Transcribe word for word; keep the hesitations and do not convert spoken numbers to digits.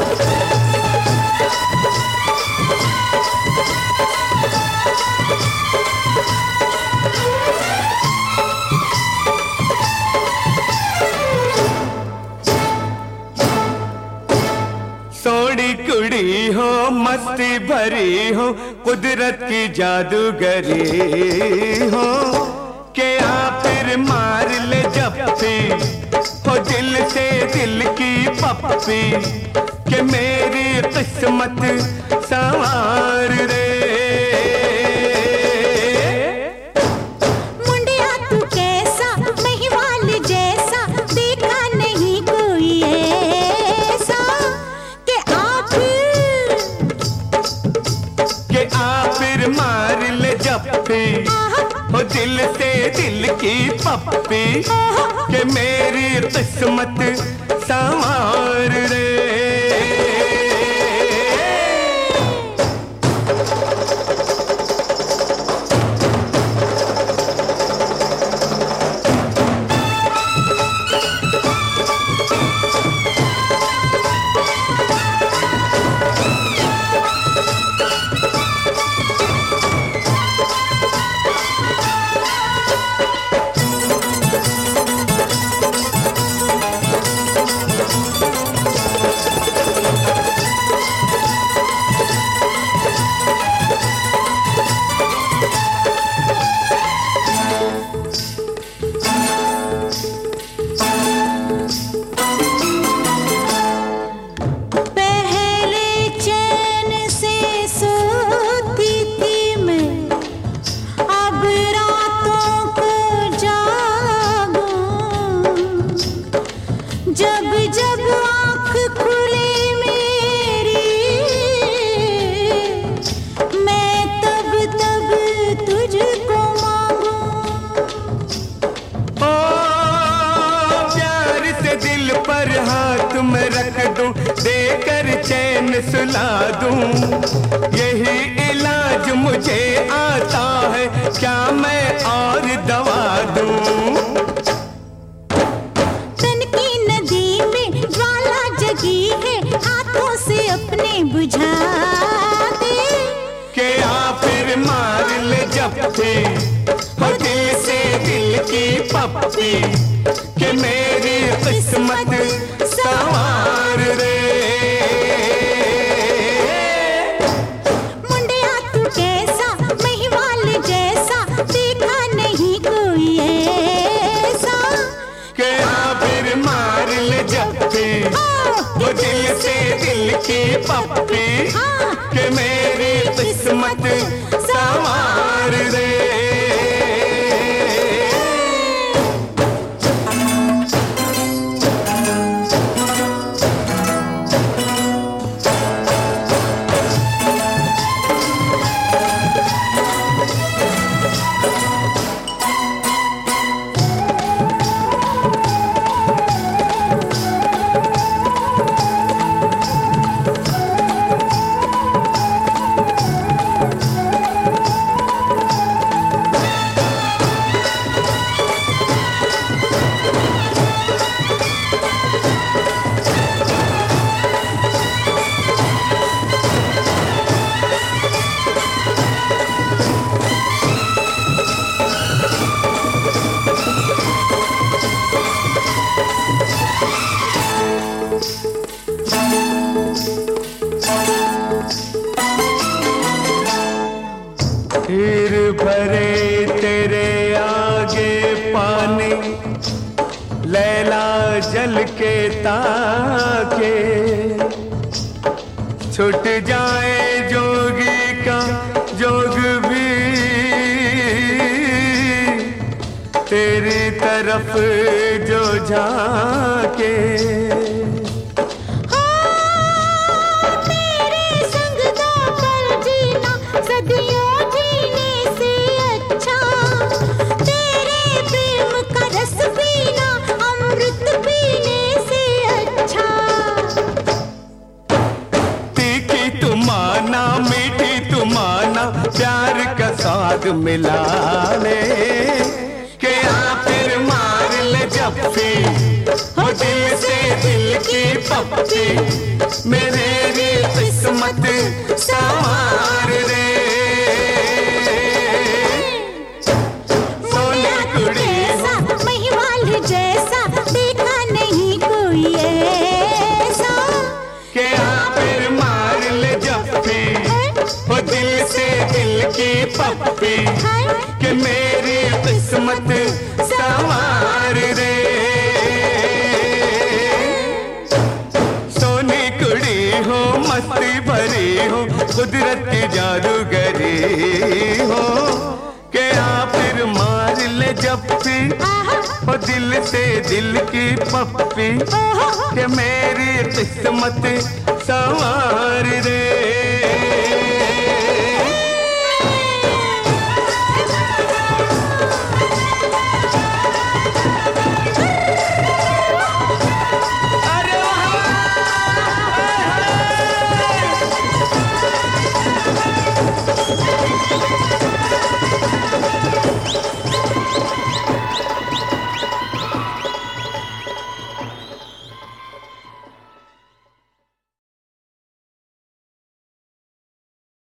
सोड़ी कुड़ी हो मस्ती भरी हो कुदरत की जादूगरी हो के आ फिर मार ले जप्पी हो दिल से दिल की पप्पी के मेरी किस्मत संवार रे। मुंडिया तू कैसा महिवाल जैसा देखा नहीं कोई ऐसा के आप के आ फिर मार ले जप्पी हो दिल से दिल की पप्पी के मेरी किस्मत संवार रे। जब जब आँख खुले मेरी मैं तब तब तुझको मांगूं। ओ प्यार से दिल पर हाथ में रख दूं देकर चैन सुला दूं यही इलाज मुझे आता है क्या मैं और दवा दूं। हाथों से अपने बुझा दे के आ फिर मार ले जप्पी हो दिल से दिल की पप्पी के मेरी किस्मत संवार रे। मुंडिया तू कैसा महिवाल जैसा देखा नहीं कोई ऐसा के आ फिर मार ले जप्पी वो दिल से दिल की पप्पी के मेरी किस्मत संवार रे। हीर भरे तेरे आगे पानी लैला जल के ताके छूट जाए जोगी का जोग भी तेरी तरफ जो झाके। प्यार का स्वाद मिला ले के आ फिर मार ले जप्पी हो दिल से दिल की पप्पी मेरी किस्मत संवार रे। सोने कुड़ी हो महिवाल जैसा देखा नहीं कोई ऐसा। के फिर मार ले जप्पी हो दिल से दिल की पप्पी के मेरी किस्मत संवार रे। सोनी कुड़ी हो मस्ती भरी हो कुदरत की जादूगरी हो के फिर मार ले जप्पी हो दिल से दिल की पप्पी के मेरी किस्मत संवार रे।